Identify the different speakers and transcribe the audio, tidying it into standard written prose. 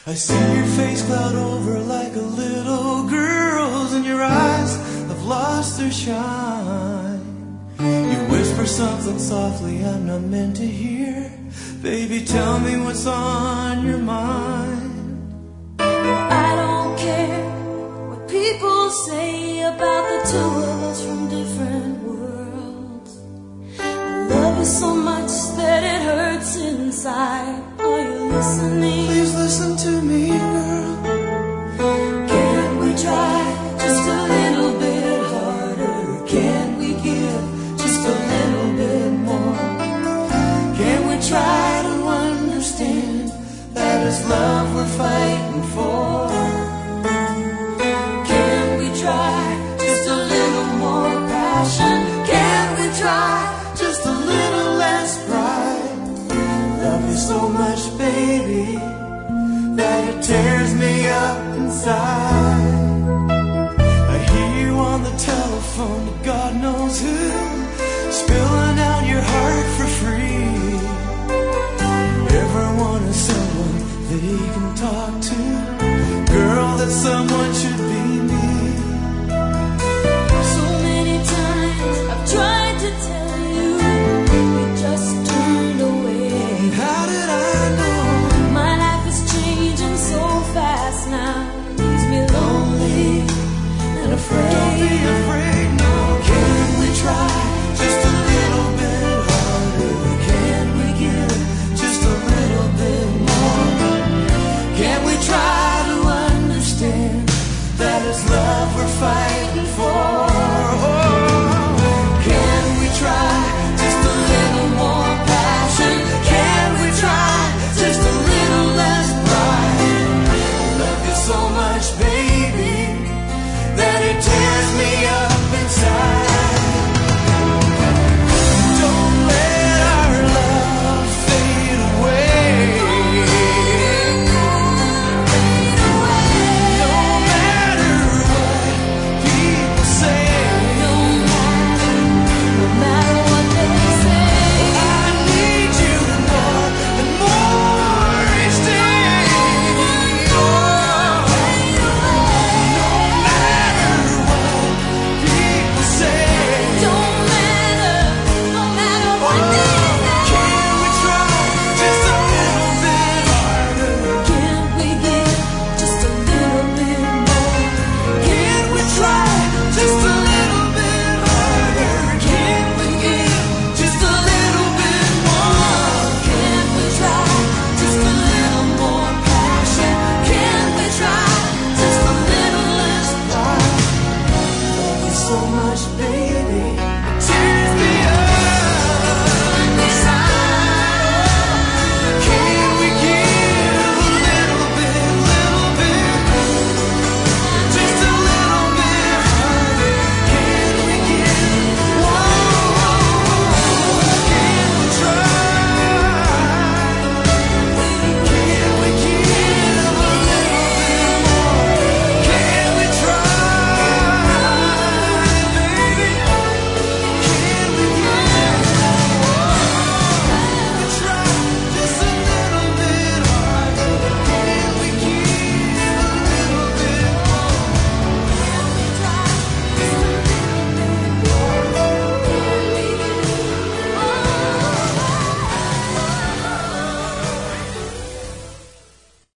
Speaker 1: I see your face cloud over like a little girl's, and your eyes have lost their shine. You whisper something softly I'm not meant to hear. Baby, tell me what's on your mind.
Speaker 2: I don't care what people say about the two of us from different worlds. I love you so much that it hurts inside. Are you listening?
Speaker 1: Please listen to me, girl.
Speaker 2: Can't we try just a little bit harder? Can't we give just a little bit more?
Speaker 1: Can we try to understand that it's love we're fighting for?
Speaker 2: Can we try just a little more passion? Can we try
Speaker 1: Just a little less pride. Love you so much, baby, that it tears me up inside. I hear you on the telephone to God knows who, spilling out your heart for free. Everyone is someone they can talk to. Girl, that someone should